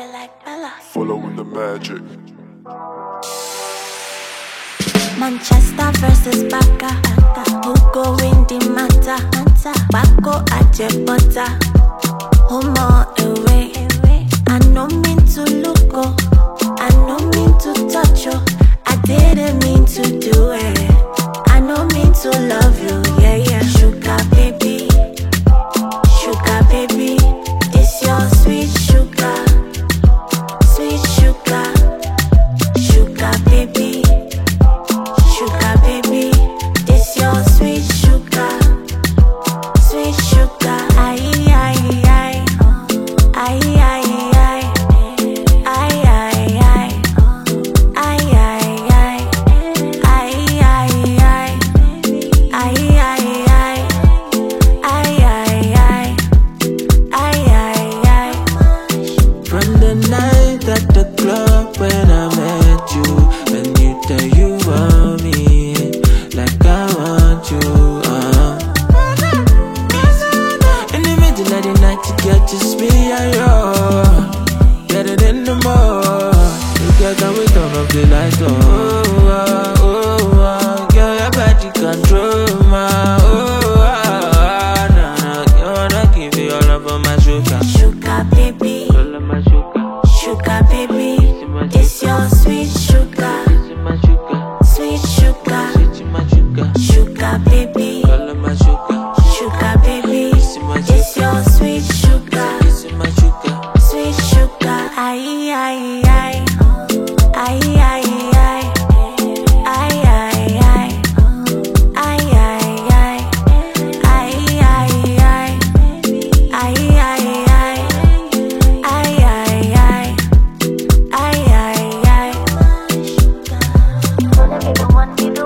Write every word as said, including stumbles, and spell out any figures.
boy like Bella. Following the magic. Manchester versus Baka. Who go win the matter? Bako aje butter. Who more away? I no mean to look oh, I no mean to touch you. I didn't mean to do it. I no mean to love you, yeah yeah. Sugar baby, sugar baby, this your sweet sugar, sweet sugar, sugar baby, sugar baby, this your sweet sugar, sweet sugar. Aye aye aye, aye aye aye, aye aye aye, aye aye aye, aye aye aye, aye aye aye, aye aye aye, aye aye aye. From the night at the club when I met you, and you tell you want me like I want you. Uh. In the middle of the night, you get just me and you. Get it in the mall. You get can we turn up the lights on? Oh, uh, oh, uh, girl, your body control my. Oh, uh, nah, nah, you wanna give you all of my sugar. Sugar baby, All of my sugar. sugar baby, this your sweet sugar, This is my sugar. sweet sugar, This is my sugar. sugar baby, All of my sugar. sugar baby, This is my this sugar. your sweet sugar, This is my sugar. sweet sugar. Aye aye aye, aye aye aye, aye aye aye, aye aye aye, aye aye aye, aye aye aye, aye aye aye, aye aye aye. Gonna be the one, be the